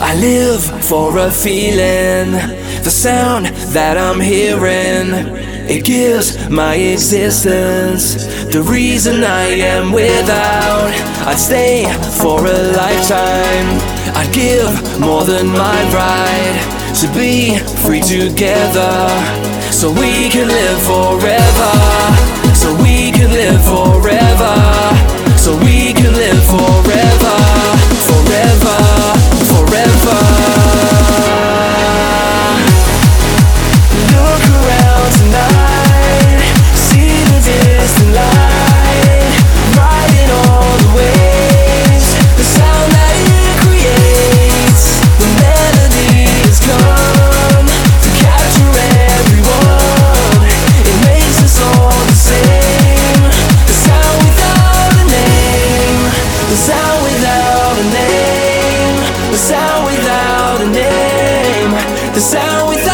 I live for a feeling, the sound that I'm hearing, it gives my existence the reason I am without. I'd stay for a lifetime, I'd give more than my right to be free together, so we can live forever, so we can live forever, so we can live forever, forever, forever. Look around tonight, see the distant light, riding all the waves, the sound that it creates. The melody has come to capture everyone, it makes us all the same. The sound without a name, the sound without a name, the sound without a name, the sound without